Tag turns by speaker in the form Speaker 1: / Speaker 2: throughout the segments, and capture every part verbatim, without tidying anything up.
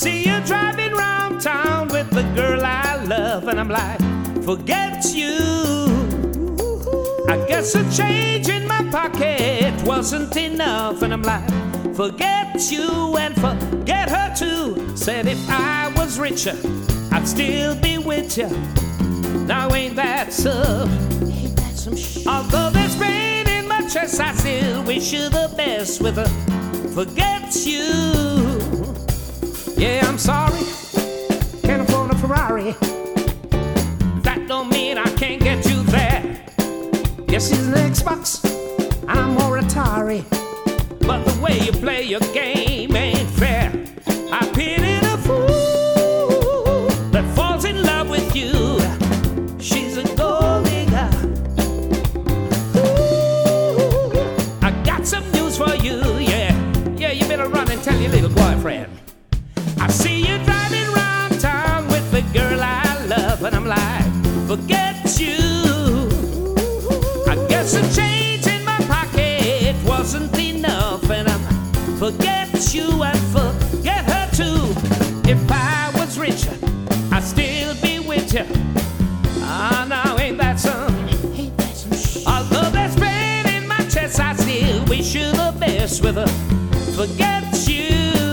Speaker 1: see you driving round town with the girl I love, and I'm like, forget you. I guess a change in my pocket wasn't enough, and I'm like, forget you and forget her too. Said if I was richer, I'd still be with you. Now ain't that so? Ain't that some shit? Although there's pain in my chest, I still wish you the best with her. Forget you. Yeah, I'm sorry, can't afford a Ferrari. That don't mean I can't get you there. Yes, he's an Xbox, I'm more Atari. But the way you play your game ain't fair. I pity the fool that falls in love with you. She's a gold digger. Ooh, I got some news for you, yeah. Yeah, you better run and tell your little boyfriend. I see you driving around town with the girl I love, and I'm like, forget you. I guess a change in my pocket wasn't enough, and I'm forget you and forget her too. If I was richer, I'd still be with you. Ah, now ain't that some? Ain't that some shit? Although there's pain in my chest, I still wish you the best with her. Forget you.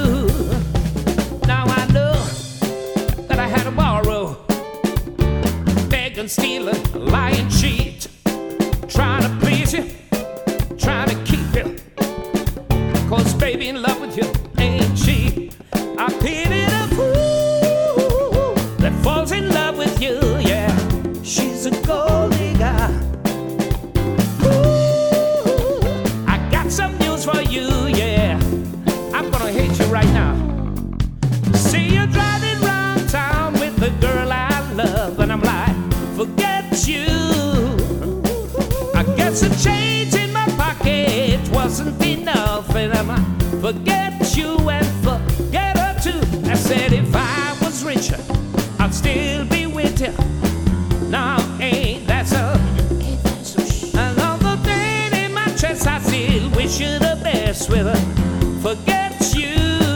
Speaker 1: Now I know that I had to borrow, beg and steal and lie and cheat, trying to please you, trying to keep you. Cause baby, in love with you ain't cheap. I pity the fool that falls in love with you, yeah. She's a gold digger. Ooh, I got some news for you, yeah. I'm gonna hate you right now. See you driving round town with the girl I love, and I'm like, forget you. I guess a change in my pocket wasn't enough, and I'm like, forget you and forget her too. I said if I was richer, I'd still be with you. Now ain't that so? And all the pain in my chest, I still wish you the best with her. Forget you.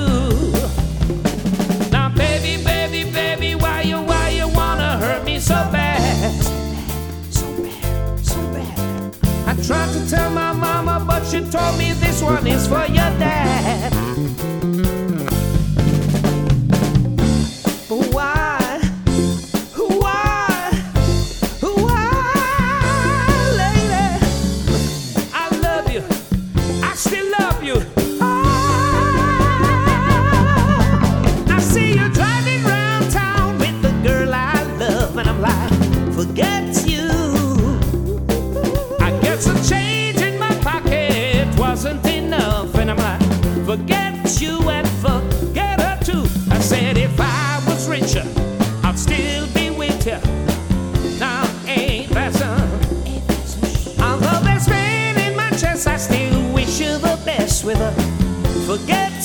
Speaker 1: Now baby, baby, baby, why you, why you wanna hurt me so bad? So bad, so bad. I tried to tell my mama, but she told me this one is for your dad. Why? Why? Why, lady? I love you. I still love you. I see you driving round town with the girl I love, and I'm like, forget you. I guess a change in my pocket wasn't enough, and I'm like, forget you and forget her too. I said if I was richer, I'd still be with you. Now ain't that some? Although there's pain in my chest, I still wish you the best with her. Forget